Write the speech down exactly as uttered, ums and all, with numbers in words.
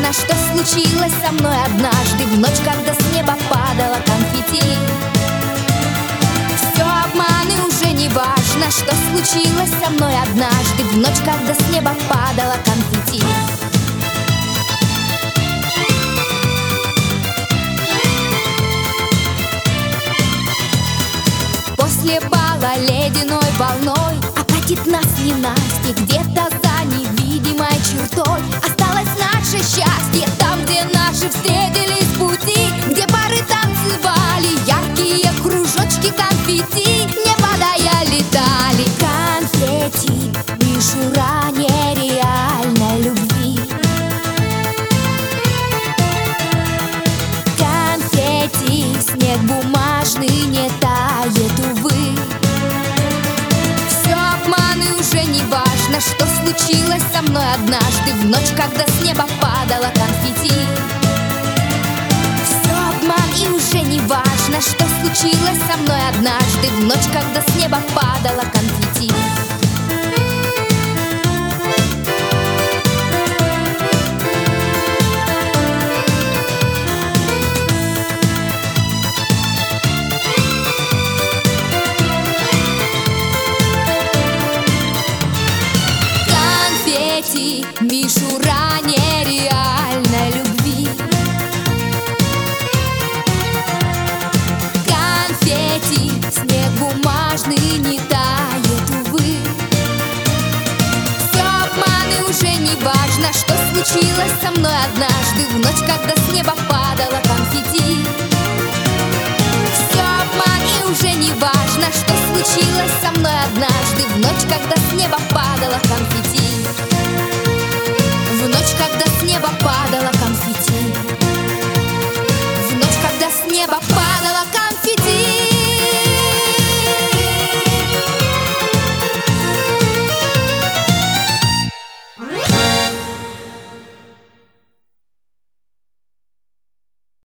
важно, что случилось со мной однажды, в ночь, когда с неба падала конфетти. Все обманы, уже не важно, что случилось со мной однажды, в ночь, когда с неба падала конфетти. После бала ледяной волной окатит нас ненастье, где-то за невидимой чертой осталось наше счастье. Там, где наши встретились пути, где пары танцевали, яркие кружочки конфетти не падая летали. Конфетти, мишура нереальной любви. Конфетти, снег бумажный не тает, увы. Все обманы, уже не важно, что случилось со мной однажды, в ночь, когда с неба падала конфетти. Все обман, и уже не важно, что случилось со мной однажды, в ночь, когда с неба падала конфетти. Конфетти, мишура нереальной любви. Конфетти, снег бумажный не тает, увы. Все обманы, уже не важно, что случилось со мной однажды, в ночь, когда с неба падала конфетти. Все обман, и уже не важно, что случилось со мной однажды, в ночь, когда с неба падала конфетти. В ночь, когда с неба падала конфетти. В ночь, когда с неба падала